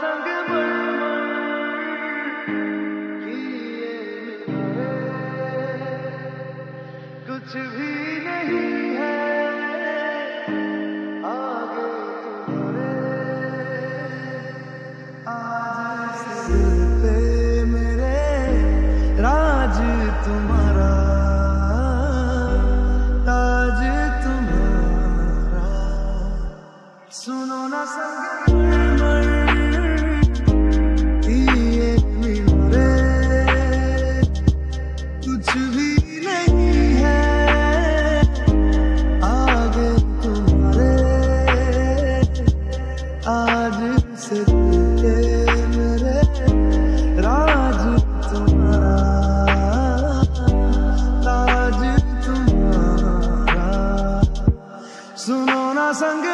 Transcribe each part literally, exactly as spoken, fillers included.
संग किए मिले, कुछ भी नहीं है आगे तुम्हारे। आज से दिल पे मेरे राज तुम्हारा, ताज तुम्हारा। सुनो ना संग किए मिले, कुछ भी नहीं है आगे तुम्हारे। आज से दिल के मेरे राज तुम्हारा, ताज तुम्हारा। सुनो ना संग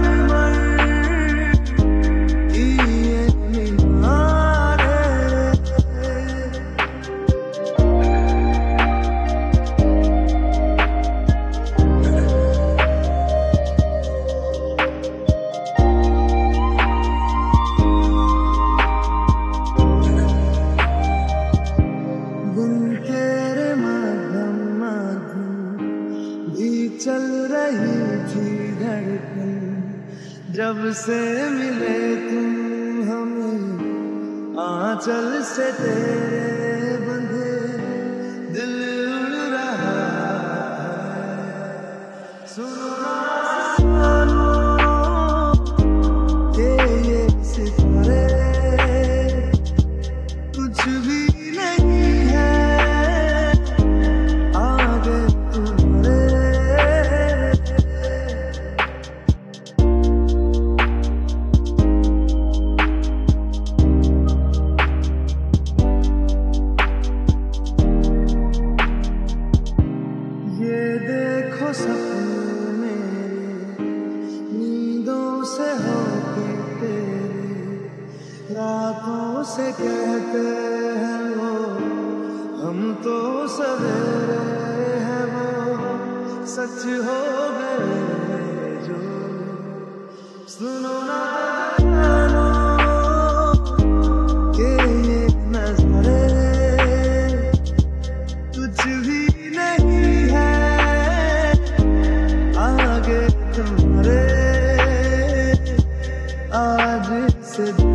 चल रही थी धड़कन, जब से मिले तुम हमें आंचल से तेरे बंधे दिल उड़ रहा है। सुनो ना ये ये सितारे, कुछ भी नहीं है आगे तुम्हारे। देखो सपने मेरे नींदों से होके तेरे, रातों से कहते हैं वो हम तो सवेरे हैं, वो सच हो गए जो। सुनो ना ये ये नज़ारे, कुछ भी नहीं है आगे तुम्हारे। आज से